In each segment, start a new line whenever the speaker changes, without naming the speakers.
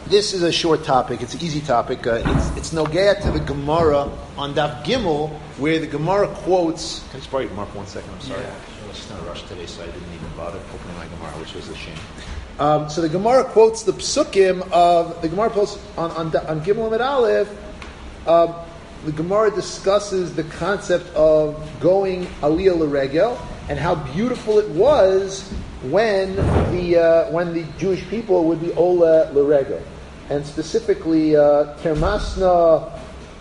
this is a short topic. It's an easy topic. It's Nogea to the Gemara on Daf Gimel, where the Gemara quotes. Can I just borrow your Mark 1 second? I'm sorry.
Yeah.
I was just in a rush today, so I didn't even bother opening my Gemara, which was a shame. So the Gemara quotes the psukim of the Gemara posts on Gimel Amid Aleph. The Gemara discusses the concept of going aliyah l'regel and how beautiful it was when the Jewish people would be ola l'regel, and specifically termasna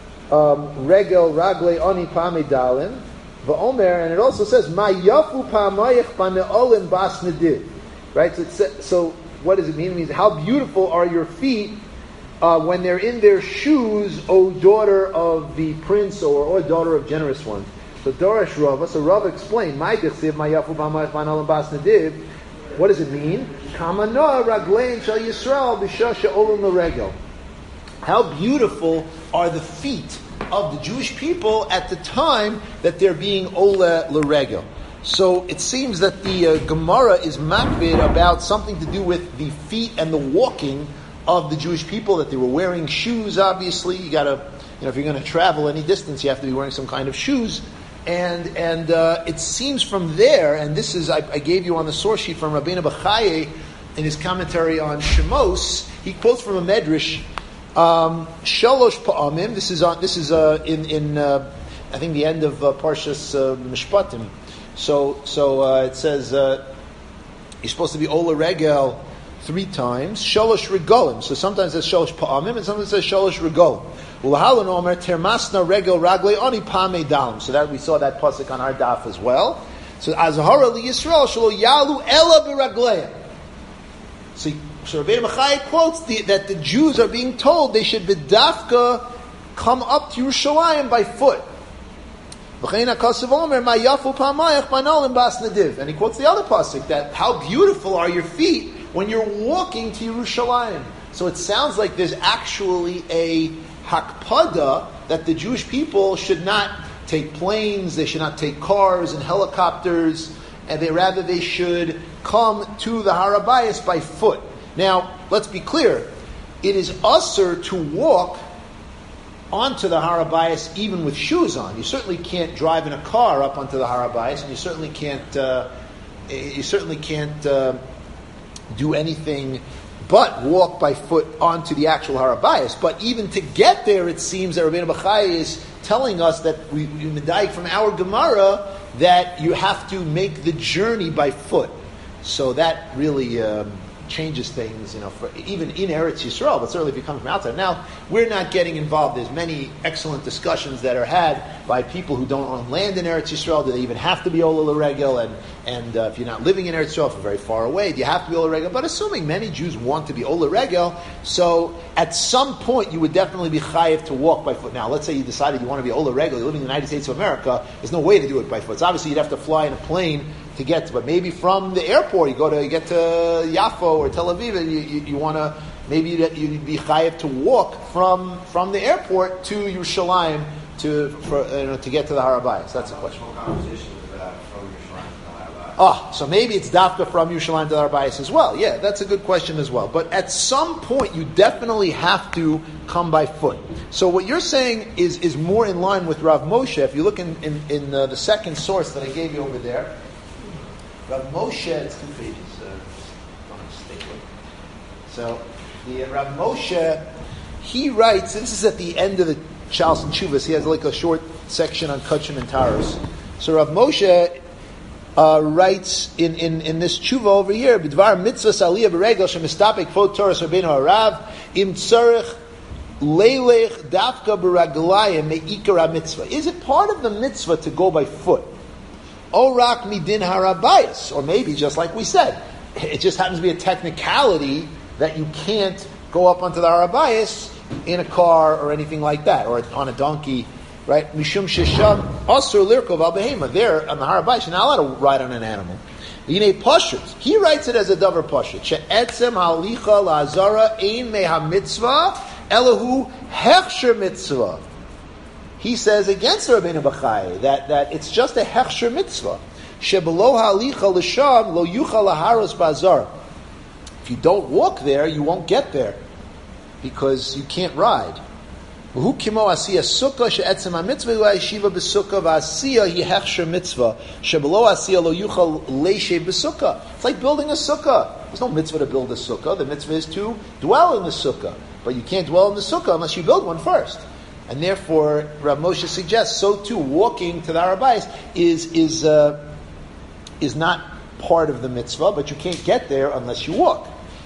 regel ragle ani pamidalin va'omer, and it also says ma yafu pamayich baneolim bas nediv. Right. So what does it mean? It means how beautiful are your feet when they're in their shoes, O daughter of the prince or daughter of generous ones. So Dorash Rava. So Rava explained, "My dechsiv mayafu b'amayich b'analam bas nediv." What does it mean? Kamanoah raglein shel Yisrael b'shah she'olim l'regel. How beautiful are the feet of the Jewish people at the time that they're being ola l'regel. So it seems that the Gemara is makbid about something to do with the feet and the walking of the Jewish people, that they were wearing shoes. Obviously, you gotta, if you're going to travel any distance, you have to be wearing some kind of shoes. And it seems from there, and this is I gave you on the source sheet from Rabbeinu Bachaye in his commentary on Shemos. He quotes from a medrash, Shalosh Pa'amim. This is in I think the end of Parshas Mishpatim. So it says you're supposed to be Ola Regel 3 times. Shalosh Regolim. So sometimes it's Shalosh Pa'amim, and sometimes it's Shalosh Regolim. Ulahalan Omer Termasna Regel Ragle Oni Pame Dalim. So that we saw that pasuk on our daf as well. So Azahara li Yisrael Shalo Yalu Ela B'Ragleim. So Rabbeinu Bachai quotes that the Jews are being told they should bedafka come up to Yerushalayim by foot. And he quotes the other pasuk that how beautiful are your feet when you're walking to Yerushalayim. So it sounds like there's actually a hakpada that the Jewish people should not take planes, they should not take cars and helicopters, and they should come to the Har HaBayis by foot. Now, let's be clear, it is usher to walk onto the Har HaBayis even with shoes on. You certainly can't drive in a car up onto the Har HaBayis, and you certainly can't do anything but walk by foot onto the actual Har HaBayis. But even to get there, it seems that Rabbeinu Bachai is telling us that we medayik from our Gemara that you have to make the journey by foot. So that really changes things, for even in Eretz Yisrael, but certainly if you come from outside. Now, we're not getting involved. There's many excellent discussions that are had by people who don't own land in Eretz Yisrael. Do they even have to be Ola L'Regel? And if you're not living in Eretz Yisrael, if you're very far away, do you have to be Ola L'Regel? But assuming many Jews want to be Ola L'Regel, so at some point you would definitely be chayiv to walk by foot. Now, let's say you decided you want to be Ola L'Regel, you're living in the United States of America, there's no way to do it by foot. So obviously you'd have to fly in a plane to get to, but maybe from the airport, you get to Yaffo or Tel Aviv, and you want to, maybe you'd be chayiv to walk from the airport to Yerushalayim to get to the Har HaBayis. That's the question. So maybe it's dafka from Yerushalayim to the Har HaBayis as well. Yeah, that's a good question as well. But at some point, you definitely have to come by foot. So what you're saying is more in line with Rav Moshe. If you look in the second source that I gave you over there, Rav Moshe, it's 2 pages. So the Rav Moshe, he writes, this is at the end of the Shalos and Tshuvos, he has like a short section on Kachim and Taros. So Rav Moshe writes in this tshuva over here, B'dvar mitzvah saliyah b'regel shemistapek kvod Torah Rabbeinu Harav im tzarech leilech dafka b'raglayim me'ikar ha-mitzvah. Is it part of the mitzvah to go by foot? Orak midin Har HaBayis, or maybe just like we said, it just happens to be a technicality that you can't go up onto the Har HaBayis in a car or anything like that, or on a donkey, right? Mishum shesham asur lirkov al behema. There on the Har HaBayis, you're not allowed to ride on an animal. Yinei pashut. He writes it as a davar pashut. She'etzem halicha la'azara ein meha mitzvah elahu hechsher mitzvah. He says against Rabbeinu Bachai that it's just a hechsher mitzvah. Shebeloh halicha lo yuchal laharos bazar. If you don't walk there, you won't get there. because you can't ride. It's like building a sukkah. There's no mitzvah to build a sukkah. The mitzvah is to dwell in the sukkah. But you can't dwell in the sukkah unless you build one first. And therefore, Rav Moshe suggests, so too, walking to the Har Bayis is not part of the mitzvah, but you can't get there unless you walk.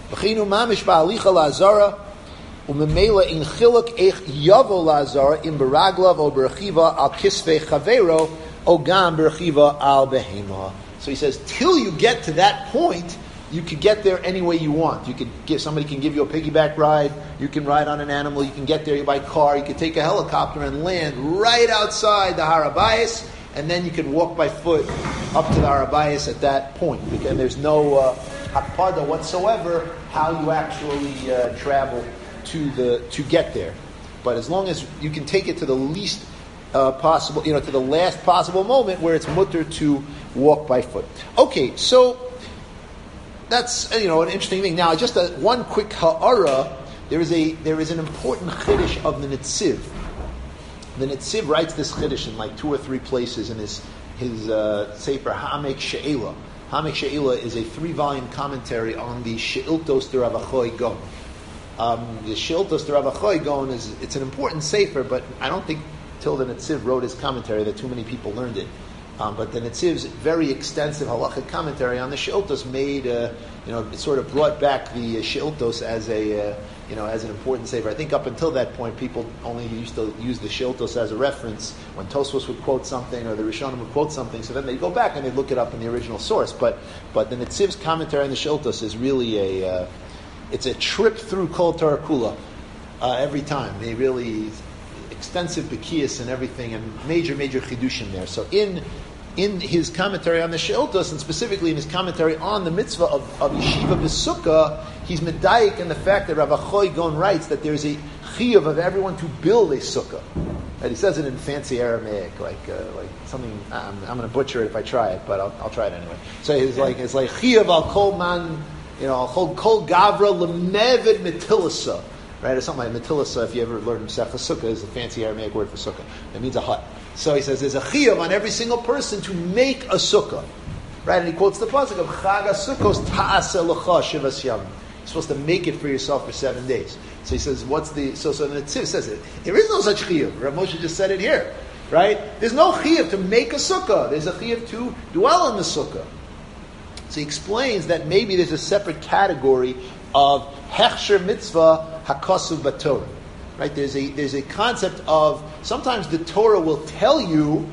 Umemela in chiluk eich yavo lazara in beraglav o berchiva al kisvei chavero o gam berchiva al behema. So he says, till you get to that point, you could get there any way you want. You could somebody can give you a piggyback ride. You can ride on an animal. You can get there by car. You could take a helicopter and land right outside the Har Bayis, and then you could walk by foot up to the Har Bayis at that point. And there's no hakpada whatsoever how you actually travel to get there. But as long as you can take it to the least possible, to the last possible moment where it's mutter to walk by foot. Okay, so that's an interesting thing. Now, just one quick ha'ara. There is an important chiddush of the Netziv. The Netziv writes this chiddush in like 2 or 3 places in his sefer Ha'amek She'ela. Ha'amek She'ela is a 3-volume commentary on the She'iltos de Rav Achoy Gon. The She'iltos de Rav Achoy Gon it's an important sefer, but I don't think till the Netziv wrote his commentary that too many people learned it. But the Netziv's very extensive halachic commentary on the She'iltos made, it sort of brought back the She'iltos as as an important sefer. I think up until that point, people only used to use the She'iltos as a reference when Tosfos would quote something or the Rishonim would quote something. So then they go back and they look it up in the original source. But the Netziv's commentary on the She'iltos is really it's a trip through Kol Torah Kula every time. They really extensive bekiyas and everything, and major chidushim there. So in his commentary on the She'iltos, and specifically in his commentary on the mitzvah of yeshiva b'sukkah, he's medayik in the fact that Rav Achoy Gon writes that there's a chiyuv of everyone to build a sukkah. And he says it in fancy Aramaic, like something. I'm going to butcher it if I try it, but I'll try it anyway. So it's like chiyuv al kol man, kol gavra lemevid mitilasa. Right, or something like metilasa, if you ever learned Masechah Sukkah, is a fancy Aramaic word for sukkah. It means a hut. So he says there's a chiyuv on every single person to make a sukkah. Right, and he quotes the pasuk of Chag HaSukkos ta'aseh lecha shivas yamim. You're supposed to make it for yourself for 7 days. So he says, so the Netziv says it. There is no such chiyuv. Rav Moshe just said it here. Right? There's no chiyuv to make a sukkah. There's a chiyuv to dwell in the sukkah. So he explains that maybe there's a separate category of hechsher mitzvah hakasuv b'Torah, right? There's a concept of sometimes the Torah will tell you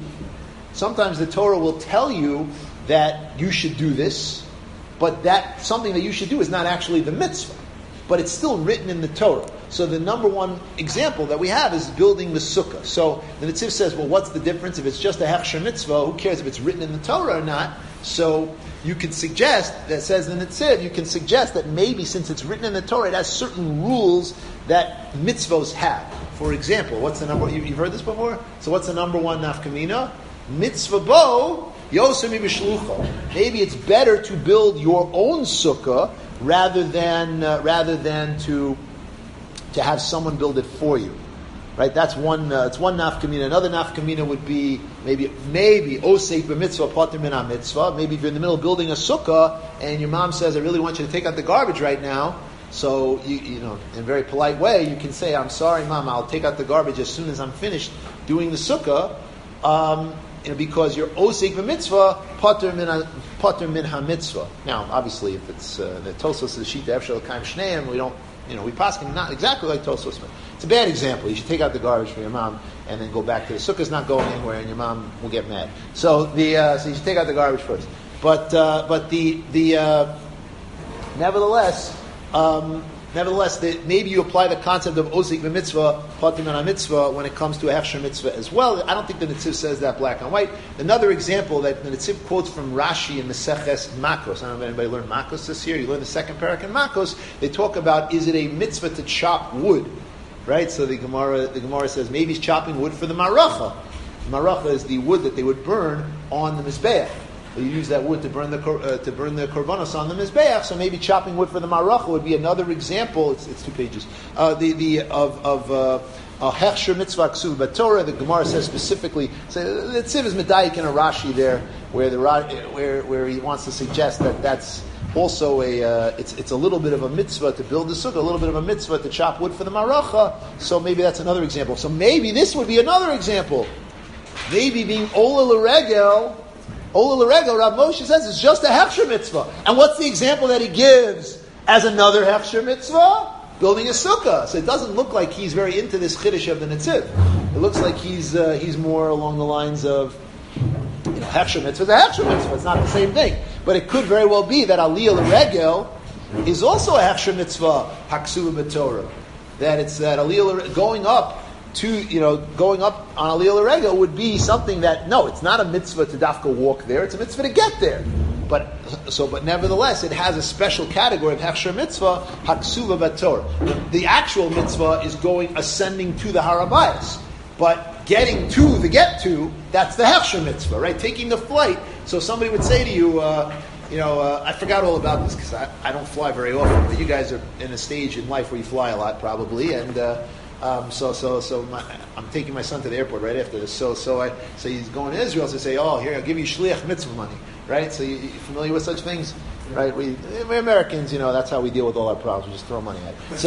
that you should do this, but that something that you should do is not actually the mitzvah, but it's still written in the Torah. So the number one example that we have is building the sukkah. So the Netziv says, well, what's the difference? If it's just a hechsher mitzvah, who cares if it's written in the Torah or not? So you could suggest, that says the Netziv, you can suggest that maybe since it's written in the Torah, it has certain rules that mitzvos have. For example, what's the number, you've heard this before? So what's the number one nafkamina? Mitzvah bo, yosemi b'shlucha. Maybe it's better to build your own sukkah rather than to have someone build it for you. Right, that's one. It's one nafkamina. Another nafkamina would be maybe osek b'mitzvah pater min mitzvah. Maybe if you're in the middle of building a sukkah and your mom says, "I really want you to take out the garbage right now," so you in a very polite way, you can say, "I'm sorry, Mom. I'll take out the garbage as soon as I'm finished doing the sukkah," because you're osek b'mitzvah pater min mitzvah. Now, obviously, if it's the Tosfos is shita efshel kaim shneim, we don't. We paskin not exactly like Tosfos, but it's a bad example. You should take out the garbage for your mom and then go back to the sukkah's not going anywhere, and your mom will get mad. So so you should take out the garbage first. But nevertheless, maybe you apply the concept of osik b'mitzvah, patim on mitzvah when it comes to a hechsher mitzvah as well. I don't think the Netziv says that black and white. Another example that the Netziv quotes from Rashi in Maseches Makos. I don't know if anybody learned Makos this year. You learned the second parak in Makos. They talk about, is it a mitzvah to chop wood? Right? So the Gemara says maybe he's chopping wood for the maracha. The maracha is the wood that they would burn on the mizbeach. you use that wood to burn the korbanos on the mizbeach. So maybe chopping wood for the maracha would be another example. It's 2 pages. Of hechsher mitzvah ksuv b'Torah. The Gemara says specifically. So the tziv is medayik in a Rashi there, where he wants to suggest that that's also it's a little bit of a mitzvah to build the sukkah, a little bit of a mitzvah to chop wood for the maracha. So maybe that's another example. So maybe this would be another example. Maybe being Ola L'Regel, Rav Moshe says it's just a hechsher mitzvah. And what's the example that he gives as another hechsher mitzvah? Building a sukkah. So it doesn't look like he's very into this chiddush of the Netziv. It looks like he's more along the lines of, hechsher mitzvah is a hechsher mitzvah. It's not the same thing. But it could very well be that Aliyah L'Regel is also a hechsher mitzvah, haksuva b'Torah. That it's that Aliyah going up on Aliyah L'Regel would be something that, no, it's not a mitzvah to dafka walk there, it's a mitzvah to get there. But nevertheless, it has a special category of hechsher mitzvah, haksuva b'Torah. The actual mitzvah is ascending to the Har HaBayis. But getting to, that's the hechsher mitzvah, right? Taking the flight. So somebody would say to you, I forgot all about this because I don't fly very often, but you guys are in a stage in life where you fly a lot probably, and I'm taking my son to the airport right after this. So he's going to Israel. So I say, here, I'll give you shliach mitzvah money, right? So you're familiar with such things, right? We're Americans, that's how we deal with all our problems. We just throw money at it.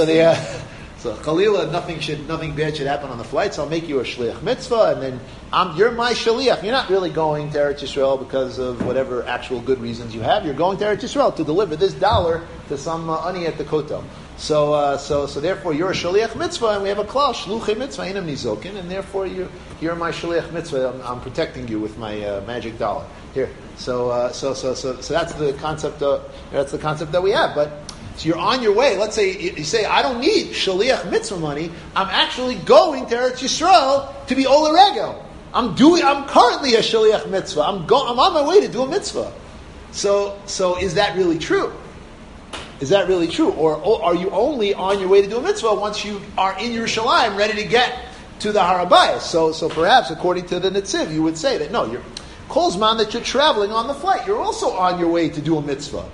So Chalila, nothing bad should happen on the flight. So I'll make you a shliach mitzvah, and then you're my shliach. You're not really going to Eretz Yisrael because of whatever actual good reasons you have. You're going to Eretz Yisrael to deliver this dollar to some ani at the kotel. So therefore you're a shaliach mitzvah, and we have a klal shluchei mitzvah inam nizokin, and therefore you're my shaliach mitzvah. I'm protecting you with my magic dollar here. So that's the concept. That's the concept that we have. But so you're on your way. Let's say you say, I don't need shaliach mitzvah money. I'm actually going to Eretz Yisrael to be Ola Regel. I'm currently a shaliach mitzvah. I'm on my way to do a mitzvah. So is that really true? Is that really true? Or are you only on your way to do a mitzvah once you are in Yerushalayim ready to get to the Har HaBayis? So perhaps according to the Netziv, you would say that no, you're Kolzman that you're traveling on the flight. You're also on your way to do a mitzvah.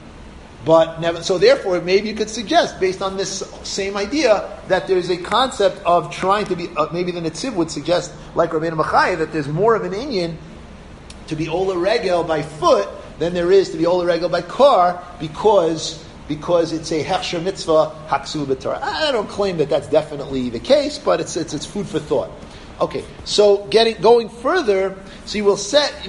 But never, so therefore, maybe you could suggest, based on this same idea, that there's a concept of trying to be, maybe the Netziv would suggest, like Rabbeinu Bachai, that there's more of an inyan to be Ola Regel by foot than there is to be Ola Regel by car, because it's a hechsher mitzvah, haksu b'Torah. I don't claim that that's definitely the case, but it's food for thought. Okay, so going further, so you'll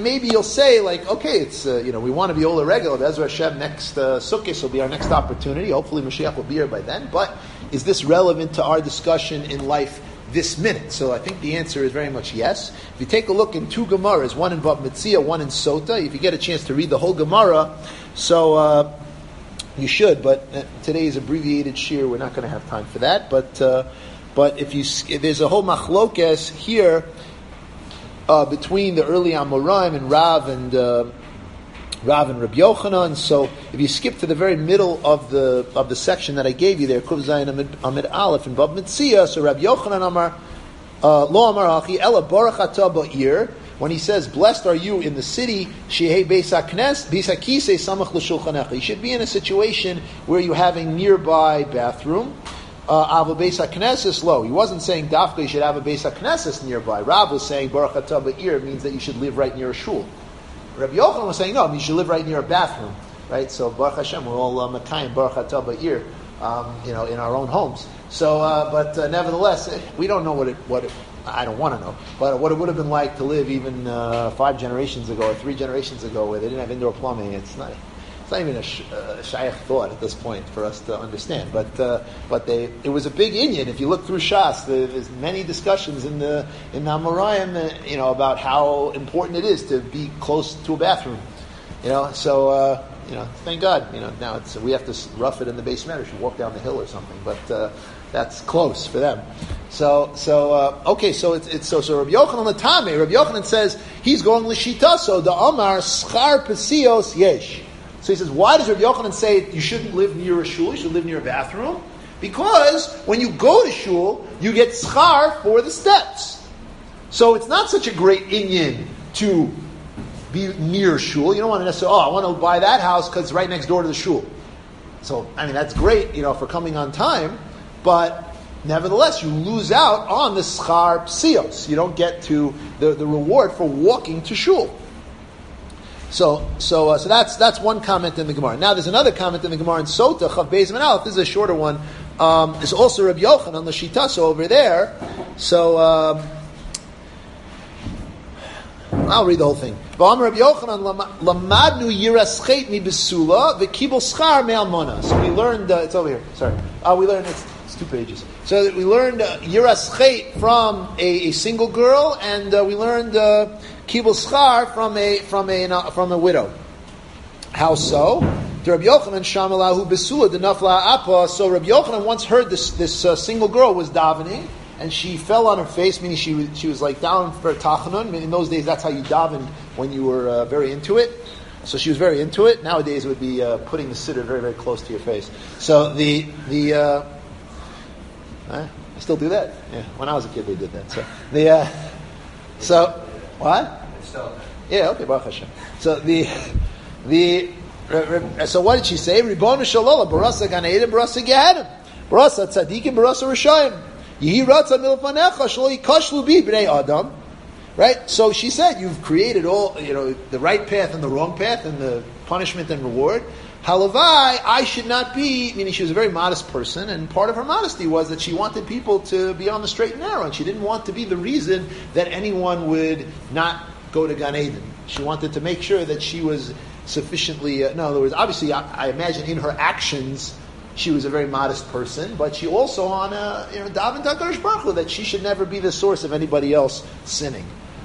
say like, okay, it's we want to be Ola Regel. Ezra Hashem next Sukkot will be our next opportunity. Hopefully Mashiach will be here by then. But is this relevant to our discussion in life this minute? So I think the answer is very much yes. If you take a look in 2 Gemaras, one in Bava Metzia, one in Sota, if you get a chance to read the whole Gemara, so you should. But today's abbreviated shir, we're not going to have time for that. But if there's a whole machlokes here between the early Amoraim and Rav and Rabbi Yochanan. So if you skip to the very middle of the section that I gave you there, Kuv Zayin Amid Aleph and Bava Metzia, so Rabbi Yochanan Amar Lo Amar Achi Ela Baruch Atah Ba'ir. When he says, "Blessed are you in the city," Shehei Beis Hakisei Samach L'Shulchanecha. You should be in a situation where you have a nearby bathroom. Ava Beis HaKnesses lo. He wasn't saying Dafka you should have a Beis HaKnesses nearby. Rav was saying Baruch Atah Ba'ir means that you should live right near a shul. Rabbi Yochanan was saying no, you should live right near a bathroom, right? So Baruch Hashem, we're all Makayim Baruch Atah Ba'ir, in our own homes. So, but nevertheless, we don't know what it. I don't want to know, but what it would have been like to live even 5 generations ago or 3 generations ago, where they didn't have indoor plumbing. It's not even a shaykh thought at this point for us to understand. But it was a big inyan. If you look through Shas, there's many discussions in the Amoraim, about how important it is to be close to a bathroom. So thank God. Now we have to rough it in the base matter. You walk down the hill or something, but that's close for them. So Rabbi Yochanan Latame. Rabbi Yochanan says he's going l'shita. So the Amar schar pesios yesh. So he says, why does Rabbi Yochanan say you shouldn't live near a shul, you should live near a bathroom? Because when you go to shul, you get schar for the steps. So it's not such a great inyan to be near shul. You don't want to necessarily, I want to buy that house because it's right next door to the shul. So, that's great, for coming on time, but nevertheless, you lose out on the schar psios. You don't get to the reward for walking to shul. So that's one comment in the Gemara. Now there's another comment in the Gemara in Sota Chav Beis and Aleph. This is a shorter one. There's also Rabbi Yochanan on the Shita, so over there. So I'll read the whole thing. Rabbi Yochanan lamadnu yiras chet mi besula v'kibul schar me'almona. So we learned. It's over here. Sorry. We learned. It's 2 pages. So we learned yiras chet from a single girl, and we learned kibul schar from a widow. How so? To Rabbi Yochanan shamalahu besula denafla apa. So Rabbi Yochanan once heard this single girl was davening, and she fell on her face, meaning she was like down for tachanun. In those days, that's how you daven when you were very into it. So she was very into it. Nowadays, it would be putting the siddur very, very close to your face. So I still do that. Yeah, when I was a kid, they did that. So what? Yeah, okay, Baruch Hashem. So so what did she say? Ribonu shalola barasa gan eden barasa gehenim barasa tzadikim barasa rishayim yihi ratza milfanecha shlo yikashlu bi bnei adam. Right. So she said, you've created all the right path and the wrong path, and the punishment and reward. Halavai, I should not be. Meaning, she was a very modest person, and part of her modesty was that she wanted people to be on the straight and narrow, and she didn't want to be the reason that anyone would not go to Gan Eden. She wanted to make sure that she was sufficiently. In other words, obviously, I imagine in her actions, she was a very modest person, but she also on daven to HaKadosh Baruch Hu that she should never be the source of anybody else sinning.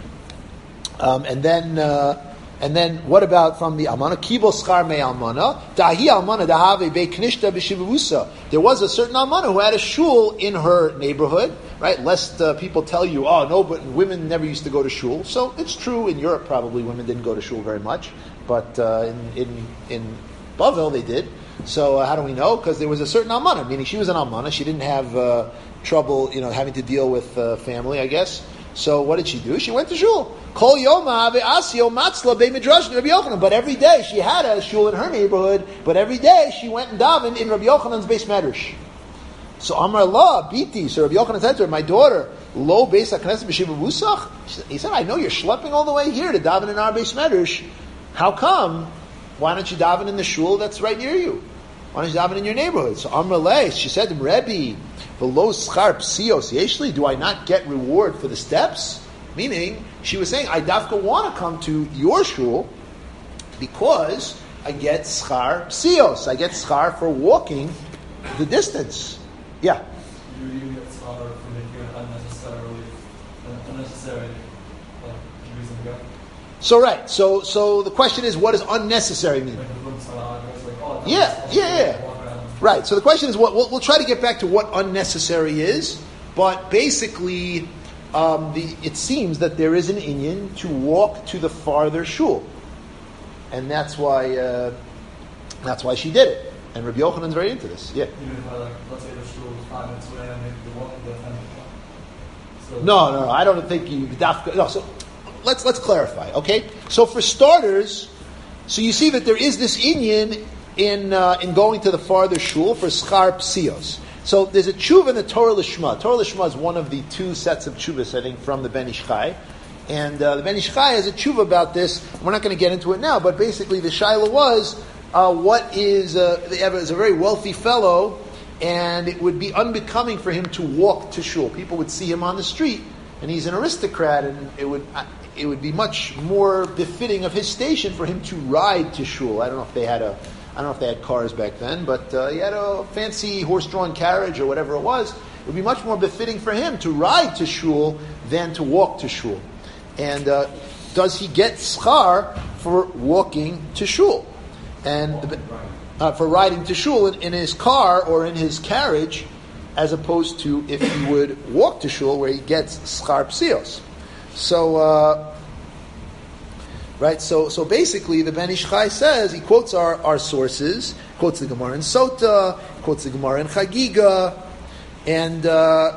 And then what about from the almana? Kibul schar me almana dahi almana dahave be knishta b'shivavusa. There was a certain almana who had a shul in her neighborhood, right? Lest people tell you, no, but women never used to go to shul. So it's true in Europe, probably women didn't go to shul very much, but in Bavel they did. So how do we know? Because there was a certain almana, meaning she was an almana. She didn't have trouble, having to deal with family, I guess. So what did she do? She went to shul. Kol yoma ve'asio matzla be midrash Rabbi Yochanan. But every day she had a shul in her neighborhood. But every day she went and davened in Rabbi Yochanan's beis medrash. So Amar Allah biti. So Rabbi Yochanan said to her, "My daughter, lo beis hakneset b'shiva vusach." He said, "I know you're schlepping all the way here to daven in our beis medrash. How come? Why don't you daven in the shul that's right near you? Why don't you daven in your neighborhood?" So Amar Allah, she said to him, "Rebbe, v'lo schar psios yeshli. Do I not get reward for the steps?" Meaning, she was saying, I dafka want to come to your shul because I get schar psios. I get schar for walking the distance. Yeah.
You even get schar for making it unnecessary reason to go.
So right. So the question is, what does unnecessary mean? Yeah. Right. So the question is, we'll try to get back to what unnecessary is, but basically, it seems that there is an inyan to walk to the farther shul, and that's why she did it. And Rabbi Yochanan's very into this. Yeah.
Even if let's say the shul is 5 minutes away, and maybe the walk the 10 minutes. So
No, I don't think you. No, so let's clarify. Okay. So for starters, so you see that there is this inyan in going to the farther shul for schar psios. So there's a tshuva in the Torah Lishma. Torah Lishma is one of the 2 sets of tshuvas, I think, from the Ben Ish Chai. And the Ben Ish Chai has a tshuva about this. We're not going to get into it now, but basically the shaila was, is a very wealthy fellow, and it would be unbecoming for him to walk to shul. People would see him on the street, and he's an aristocrat, and it would be much more befitting of his station for him to ride to shul. I don't know if they had cars back then, but he had a fancy horse-drawn carriage or whatever it was. It would be much more befitting for him to ride to shul than to walk to shul. And does he get schar for walking to shul? And for riding to shul in his car or in his carriage, as opposed to if he would walk to shul where he gets schar psios. So... Right, so basically the Ben Ish Chai says, he quotes our sources, quotes the Gemara in Sota, quotes the Gemara in Chagiga, and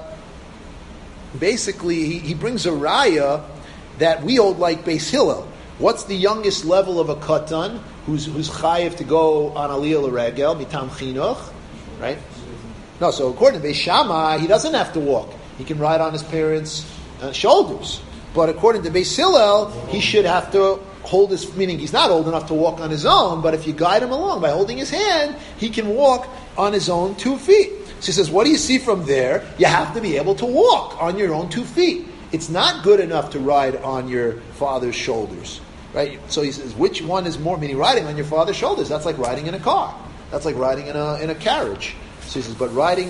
basically he brings a raya that we hold like Beis Hillel. What's the youngest level of a katan who's chayiv to go on aliyah l'regel mitam chinuch, right? No, so according to Beis Shammai, he doesn't have to walk. He can ride on his parents' shoulders. But according to Beis Hillel, he should have to hold his, meaning he's not old enough to walk on his own, but if you guide him along by holding his hand, he can walk on his own 2 feet. So he says, what do you see from there? You have to be able to walk on your own 2 feet. It's not good enough to ride on your father's shoulders, right? So he says, which one is more, meaning riding on your father's shoulders? That's like riding in a car. That's like riding in a carriage. So he says, but riding,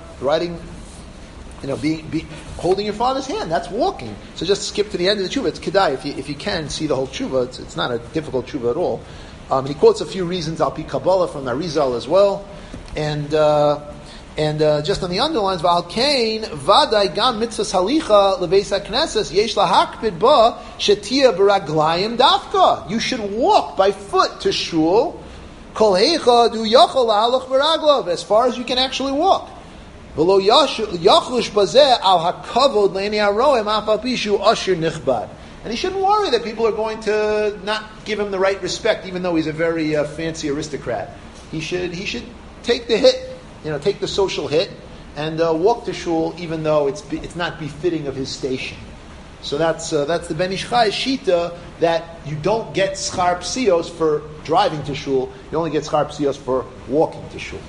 holding your father's hand, that's walking. So just skip to the end of the tshuva. It's kedai if you can see the whole tshuva. It's not a difficult tshuva at all. And he quotes a few reasons al pi Kabbalah from Arizal as well, and just on the underlines, V'al Kain Vaday Gam Mitzvahs Halicha Lebeis HaKnesses Yesh LaHakpid Ba Shetia Baraglayim Dafka. You should walk by foot to shul. Kol Heicha Du Yachol LaHalach Baraglav, as far as you can actually walk. V'lo Yachlush Bazeh Al HaKavod Leini Haroim Afal Pishu Asher Nichbad. And he shouldn't worry that people are going to not give him the right respect, even though he's a very fancy aristocrat. He should take the hit. Take the social hit and walk to shul, even though it's not befitting of his station. So that's the Ben Ish Chai shita, that you don't get schar psios for driving to shul. You only get schar psios for walking to shul.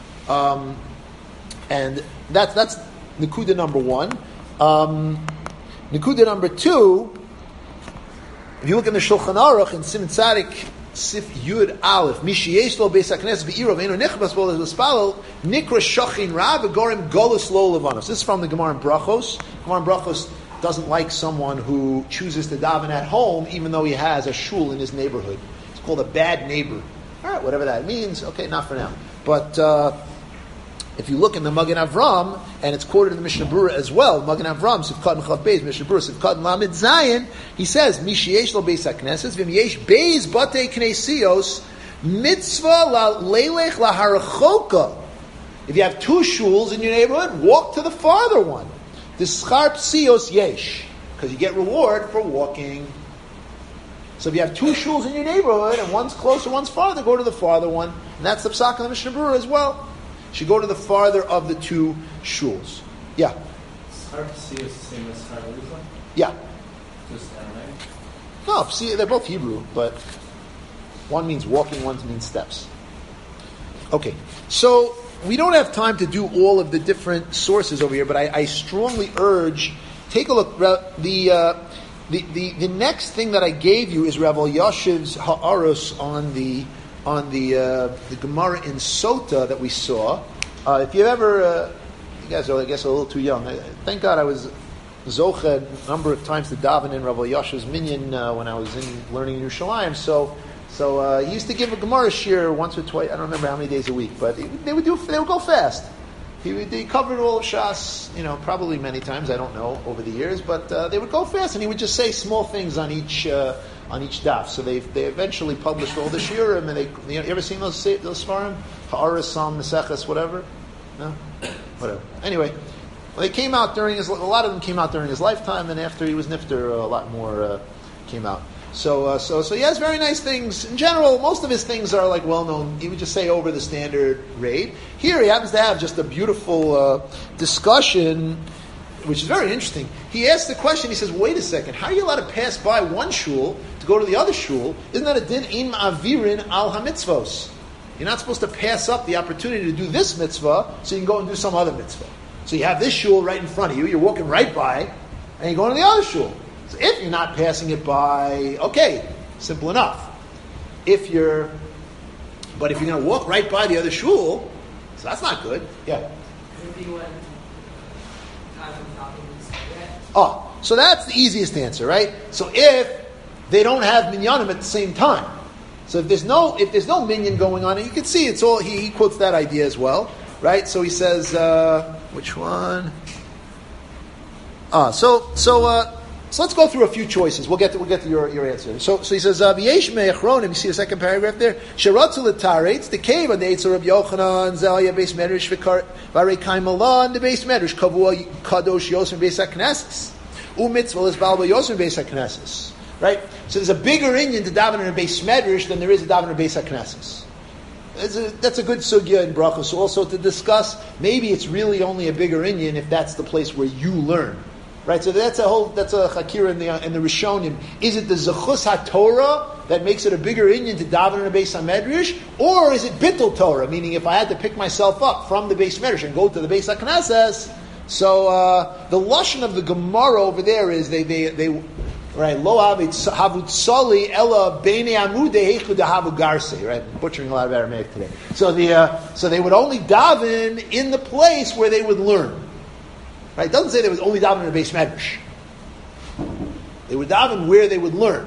And that's Nekuda number 1. Nekuda number 2. If you look in the Shulchan Aruch in Siman Tzadik Sif Yud Aleph, Mishiyesh lo Beis HaKnesses v'iro v'eino nechbas bo l'spalel nikra shachin ra v'gorim golus lo levanos. This is from the Gemara in Brachos. Gemara in Brachos doesn't like someone who chooses to daven at home even though he has a shul in his neighborhood. It's called a bad neighbor. All right, whatever that means. Okay, not for now. But if you look in the Magen Avram, and it's quoted in the Mishnah Berurah as well, Magen Avram, Sivkad Mechav Beis, Mishnah Berurah, Sivkad Lamed Zayin, he says, Mishiesh lo Beis HaKnesses, V'myesh Beis Batei Knesios, Mitzvah la Leilech la Harachoka. If you have 2 shuls in your neighborhood, walk to the farther one. The Schar Psios Yesh, because you get reward for walking. So if you have 2 shuls in your neighborhood, and one's closer, one's farther, go to the farther one. And that's the Psak of the Mishnah Berurah as well. Should go to the farther of the 2 shuls. Yeah.
Schar Psi is the same as Schar Licha?
Yeah.
Just Aramaic?
No, see, they're both Hebrew, but one means walking, one means steps. Okay, so we don't have time to do all of the different sources over here, but I strongly urge, take a look. The next thing that I gave you is Rav Elyashiv's Ha'aros on the Gemara in Sota that we saw. If you ever, you guys are, I guess, a little too young. Thank God I was zocha a number of times to daven in Rav Elyashiv's minyan when I was learning in Yerushalayim. So he used to give a Gemara shir once or twice. I don't remember how many days a week, but they would go fast. He covered all of Shas, probably many times. I don't know over the years, but they would go fast, and he would just say small things on each daf. So they eventually published all the shiurim, and you ever seen those svarim? Ha'aras, Psalm, Maseches, whatever? No? Whatever. Anyway, they came out a lot of them came out during his lifetime, and after he was nifter, a lot more came out. So he has very nice things. In general, most of his things are like well-known. He would just say over the standard rate. Here he happens to have just a beautiful discussion, which is very interesting. He asked the question, he says, wait a second, how are you allowed to pass by one shul to go to the other shul? Isn't that a din im avirin al ha-mitzvos? You're not supposed to pass up the opportunity to do this mitzvah so you can go and do some other mitzvah. So you have this shul right in front of you, you're walking right by, and you're going to the other shul. So if you're not passing it by, okay, simple enough. But if you're going to walk right by the other shul, so that's not good. Yeah. Oh, so that's the easiest answer, right? So if they don't have minyanim at the same time, so if there's no minyan going on, and you can see it's all he quotes that idea as well, right? So he says, which one? So let's go through a few choices. We'll get to your answer. So he says, "V'yesh me'achronim." You see the second paragraph there. Sheratzu l'taretz the cave on the Eitzer Rabbi Yochanan Zelia Beis Medrash v'Varei Kaimalan the Beis Medrash Kavua Kadosh Yosem Beis HaKnesses u'Mitzvah is Balba Yosem Beis HaKnesses right? So there's a bigger inyan to daven in a Beis Medrash than there is a daven in a Beis HaKnesses. That's a good sugya in brachos also to discuss. Maybe it's really only a bigger inyan if that's the place where you learn, right? So that's a chakira in the Rishonim. Is it the zechus haTorah that makes it a bigger inyan to daven in a Beis HaMedrash, or is it bittul Torah? Meaning, if I had to pick myself up from the Beis Medrash and go to the Beis HaKnesses, so the lashon of the Gemara over there is they right, lo havut soli ella beinei amudei heichu dehavu garse. Right, butchering a lot of Aramaic today. So they would only daven in the place where they would learn. Right, it doesn't say they would only daven in a Beis Medrash. They would daven where they would learn.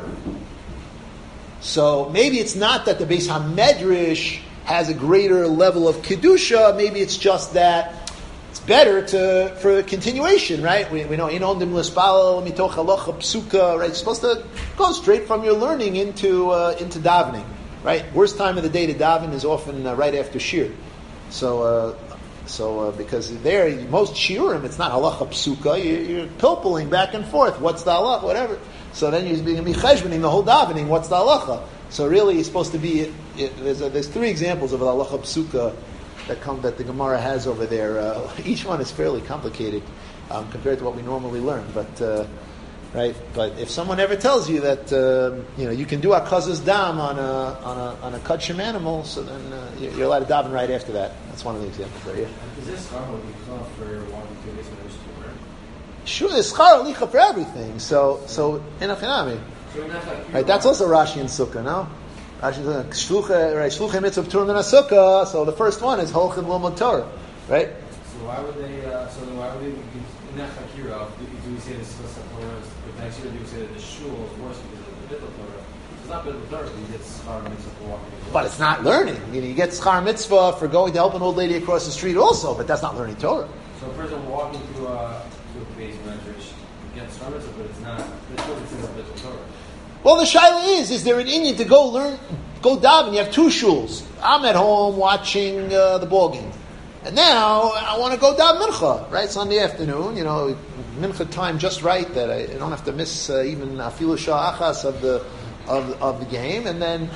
So maybe it's not that the Beis HaMedrash has a greater level of kedusha. Maybe it's just that it's better for continuation, right? We know inondim l'spalel mitoch halacha psuka, right? You're supposed to go straight from your learning into davening, right? Worst time of the day to daven is often right after shir. So because there most shiurim it's not halacha psuka. You're pilpling back and forth. What's the halacha? Whatever. So then you're going to be cheshboning the whole davening. What's the halacha? So really, it's supposed to be. There's three examples of a halacha psuka that the Gemara has over there. Each one is fairly complicated compared to what we normally learn. But right, but if someone ever tells you that you can do akazas dam on a kudshim animal, so then you're allowed to daven right after that. That's one of the examples there. Yeah.
Is this schar halicha for wanting to do this in learn?
Sure, there's schar halicha for everything. So in a chinami, right? That's also Rashi and Sukkah, no? Rashi shluchei mitzvah p'turim min sukkah. So the first one is holchem lomod Torah, right?
So why would they? In that chakira, do we say this is Torah? But next year, do we say that the shul is worse because of the bittul Torah? It's not bittul Torah, but you get schar mitzvah for walking.
But it's not learning. You get schar mitzvah for going to help an old lady across the street, also. But that's not learning Torah.
So a person walking to a Beis Medrash gets schar mitzvah, but it's not. It's bittul Torah.
Well, the shaila is there an inyan to go daven? You have two shuls. I'm at home watching the ball game. And now I want to go daven mincha, right? Sunday afternoon, mincha time just right that I don't have to miss even afilu shah achas of the game. And then,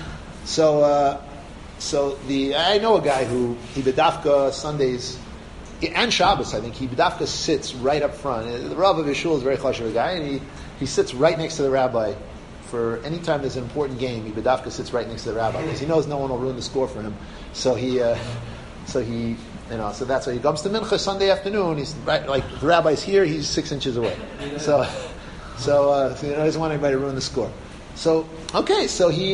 I know a guy who he bedafka Sundays and Shabbos. I think he bedafka sits right up front. The Rav of Yeshua is a very chashuv guy, and he sits right next to the rabbi. For any time there's an important game, he bedafka sits right next to the rabbi because he knows no one will ruin the score for him. So so that's why he comes to mincha Sunday afternoon. He's right, like the rabbi's here, he's 6 inches away. So he doesn't want anybody to ruin the score. So okay, so he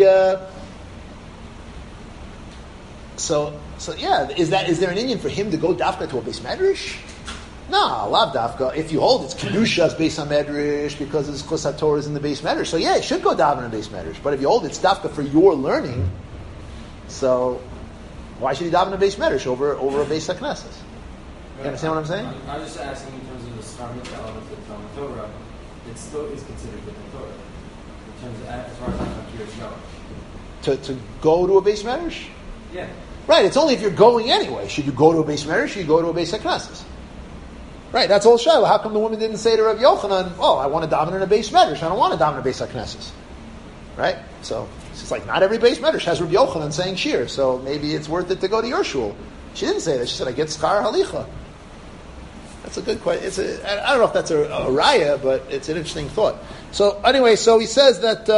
is there an inyan for him to go dafka to a Beis Medrash? No, lav dafka. If you hold it's kedushas Beis HaMedrash because it's chus haTorah is in the Beis Medrash, so it should go daven in a Beis Medrash. But if you hold it's dafka for your learning, so why should he daven in a Beis Medrash over a Beis HaKnesses? You understand what I'm saying?
I'm just asking in terms of the schar mitzvah element of Talmud Torah, it still is considered bittul Torah in terms of as far as I'm
To go to a Beis Medrash?
Yeah.
Right. It's only if you're going anyway. Should you go to a Beis Medrash? Should you go to a Beis HaKnesses? Right, that's all Shiloh. How come the woman didn't say to Rav Yochanan, I want to daven in a Beis Medrash, I don't want to daven in a Beis HaKnesses. Right? So, it's just like, not every Beis Medrash has Rav Yochanan saying shir, so maybe it's worth it to go to your shul. She didn't say that. She said, I get schar halicha. That's a good question. I don't know if that's a raya, but it's an interesting thought. So, anyway, so he says that,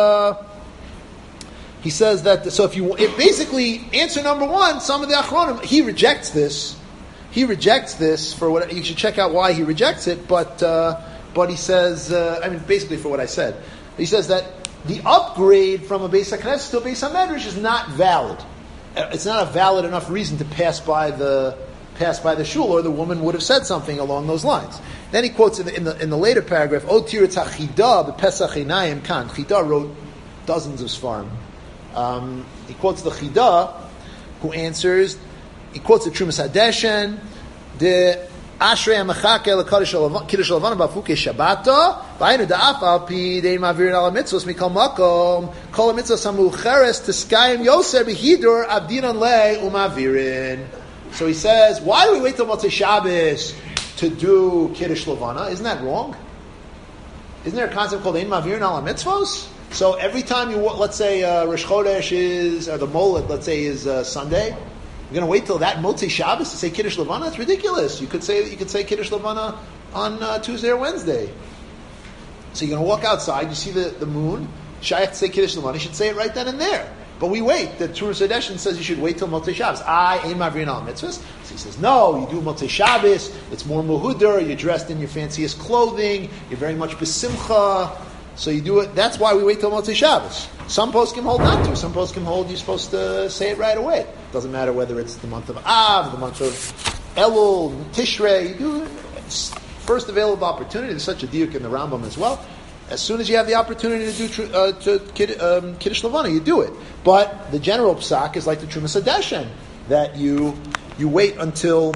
if basically, answer number one, some of the Achronim, he rejects this. He rejects this for what you should check out why he rejects it, but he says basically for what I said, he says that the upgrade from a Beis HaKnesses to a Beis HaMedrash is not valid. It's not a valid enough reason to pass by the shul, or the woman would have said something along those lines. Then he quotes in the later paragraph, "O tiritz hachida b'pesach einayim kan." Chida wrote dozens of svarim. He quotes the Chida, who answers. He quotes the Trumas Hadeshen, the Ashrei HaMechake Kiddush Levana B'Afukei Shabbata, V'ayinu Da'af Al Pi Dein Mavirin Ala Mitzvos Mikol Makom, Kol HaMitzvos HaMucheres Tiskayim Yoser B'Hidur Avdinon Le Umavirin. So he says, why do we wait till Motzei Shabbos to do Kiddush Levana? Isn't that wrong? Isn't there a concept called Ein Mavirin Ala Mitzvos? So every time let's say Rosh Chodesh is, or the Moled, let's say is Sunday, you're going to wait till that Motzei Shabbos to say Kiddush Levana? It's ridiculous. You could say Kiddush Levana on Tuesday or Wednesday. So you're going to walk outside, you see the moon, Shayach to say Kiddush Levana, you should say it right then and there. But we wait. The Turas Hadeshin says you should wait till Motzei Shabbos. Ein Mavrin al Mitzvahs. So he says, no, you do Motzei Shabbos, it's more Muhuder, you're dressed in your fanciest clothing, you're very much besimcha, so you do it. That's why we wait till Motzei Shabbos. Some poskim hold not to. Some poskim hold you're supposed to say it right away. Doesn't matter whether it's the month of Av, the month of Elul, Tishrei. You do it. It's first available opportunity. There's such a diuk in the Rambam as well. As soon as you have the opportunity to do Kiddush Levana, you do it. But the general psak is like the Trumas Hadeshin, that you wait until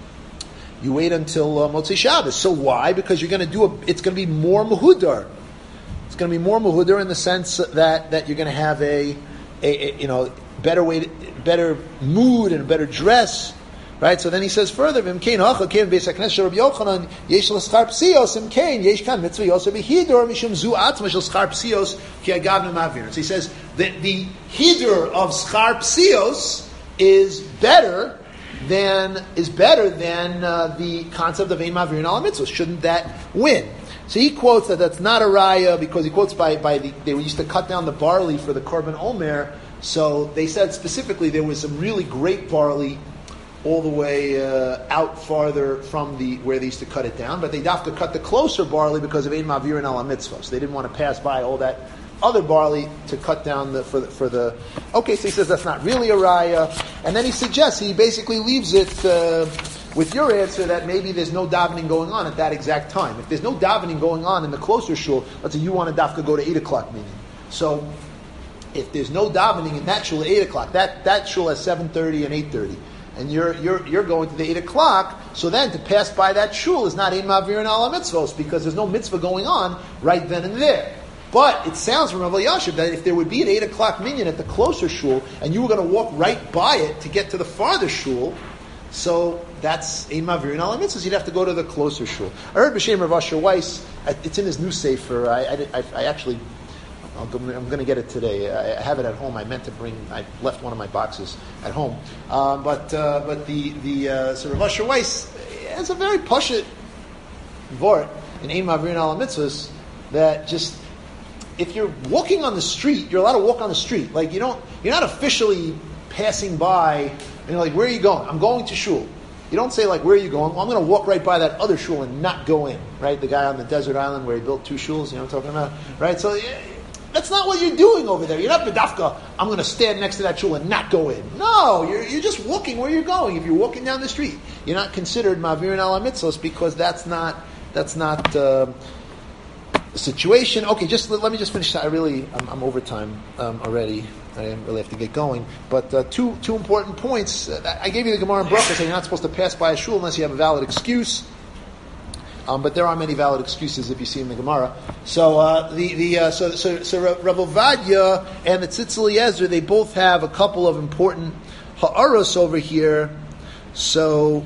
Motzei Shabbos. So why? Because you're going to it's going to be more muhudar. It's going to be more muhudar in the sense that you're going to have a better mood and a better dress. Right, so then he says further, so he says that the hidur of schar psios is better than the concept of ein mavirin al mitzvah. Shouldn't that win? So he quotes that's not a raya because he quotes by they used to cut down the barley for the korban omer. So they said specifically there was some really great barley all the way out farther from where they used to cut it down, but they'd have to cut the closer barley because of ein mavirin al mitzvah. So they didn't want to pass by all that other barley to cut down for the. Okay, so he says that's not really a raya, and then he suggests he basically leaves it with your answer that maybe there's no davening going on at that exact time. If there's no davening going on in the closer shul, let's say you want to dafka go to 8:00 meeting, so if there's no davening in that shul at 8:00, that shul has 7:30 and 8:30. And you're going to the 8:00, so then to pass by that shul is not ein mavirin al mitzvos because there's no mitzvah going on right then and there. But it sounds from Rav Elyashiv that if there would be an 8:00 minyan at the closer shul and you were going to walk right by it to get to the farther shul, so that's ein mavirin al mitzvos. You'd have to go to the closer shul. I heard B'Shem Rav Asher Weiss. It's in his new sefer. I actually. I'm going to get it today. I have it at home. I left one of my boxes at home. But so Rav Asher Weiss has a very pashut vort in ein mavirin al mitzvos that just if you're walking on the street, you're allowed to walk on the street. Like you're not officially passing by and you're like, where are you going? I'm going to shul. You don't say like, where are you going? Well, I'm going to walk right by that other shul and not go in. Right? The guy on the desert island where he built 2 shuls. You know what I'm talking about? Right? So. That's not what you're doing over there. You're not bedafka. I'm going to stand next to that shul and not go in. No, you're just walking where you're going. If you're walking down the street, you're not considered mavirin al mitzvos because that's not the situation. Okay, let me just finish. I'm over time already. I really have to get going. But two important points. I gave you the Gemara in Bracha saying you're not supposed to pass by a shul unless you have a valid excuse. But there are many valid excuses if you see in the Gemara. So Rav Ovadia and the Tzitz Eliezer, they both have a couple of important ha'aros over here. So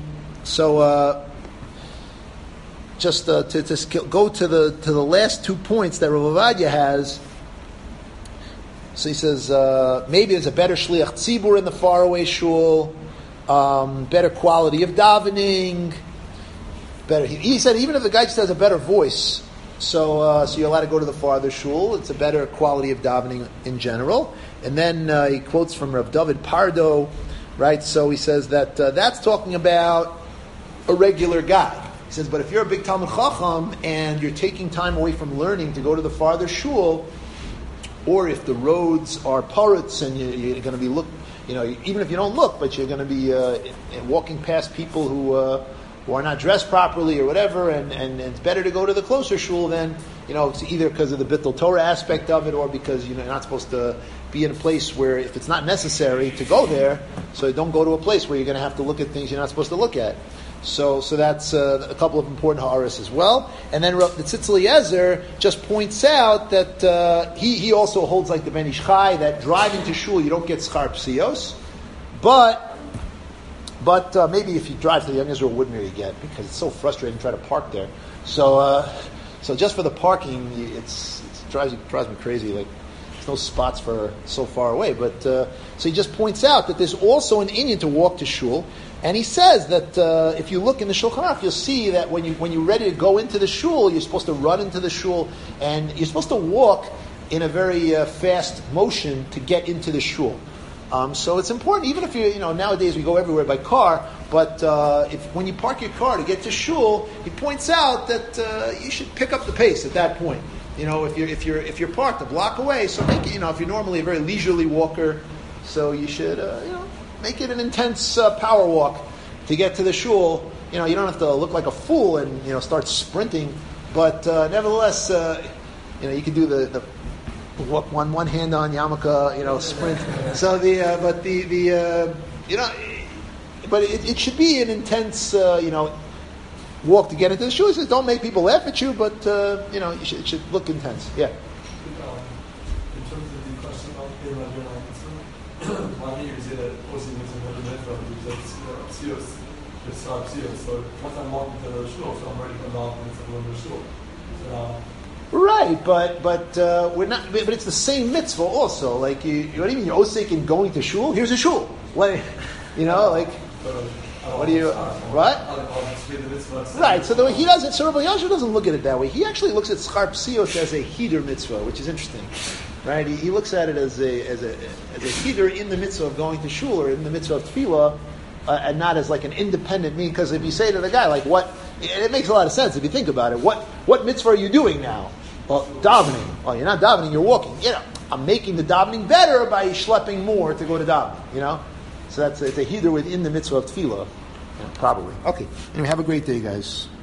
just to go to the last 2 points that Rav Ovadia has. So he says maybe there's a better shliach tzibur in the faraway shul, better quality of davening. Better. He said even if the guy just has a better voice, so you're allowed to go to the farther shul. It's a better quality of davening in general. And then he quotes from Rav David Pardo, right? So he says that that's talking about a regular guy. He says, but if you're a big Talmud Chacham and you're taking time away from learning to go to the farther shul, or if the roads are parrots and you're going to be even if you don't look, but you're going to be walking past people who are not dressed properly or whatever, and it's better to go to the closer shul than, it's either because of the Bittul Torah aspect of it or because, you're not supposed to be in a place where if it's not necessary to go there, so don't go to a place where you're going to have to look at things you're not supposed to look at. So that's a couple of important ha'aris as well. And then the Tzitz Eliezer just points out that he also holds like the Ben Ish Chai that driving to shul you don't get schar psios, but maybe if you drive to the Young Israel Woodmere you get, because it's so frustrating to try to park there. So just for the parking, it drives me crazy. Like there's no spots for so far away. But so he just points out that there's also an inyan to walk to shul, and he says that if you look in the Shulchan Aruch, you'll see that when you're ready to go into the shul, you're supposed to run into the shul, and you're supposed to walk in a very fast motion to get into the shul. So it's important, even if nowadays we go everywhere by car, but when you park your car to get to shul, he points out that you should pick up the pace at that point. If you're parked a block away, so make it, if you're normally a very leisurely walker, so you should make it an intense power walk to get to the shul. You don't have to look like a fool and start sprinting, but nevertheless, you can do the walk one hand on yarmulke, sprint. So but it should be an intense, walk to get into the shul. He says, don't make people laugh at you, but it should look intense. Yeah.
In terms of the question about the why here you say that posting is another method because it's so once I'm walking to the shul, so I'm already involved in the shul.
Right, but we're not. But it's the same mitzvah also. Like what do you mean? You're osek in going to shul? Here's a shul. What, what do you? What? Right. So the way he does it, so Rabbi Yasher doesn't look at it that way. He actually looks at schar psios as a heder mitzvah, which is interesting. Right? He looks at it as a heder in the mitzvah of going to shul or in the mitzvah of tefillah, and not as like an independent mean. Because if you say to the guy like what, it makes a lot of sense if you think about it. What mitzvah are you doing now? Well, davening. Oh, you're not davening, you're walking. I'm making the davening better by schlepping more to go to daven. So it's a heder within the mitzvah of tefillah. Probably. Okay. Anyway, have a great day, guys.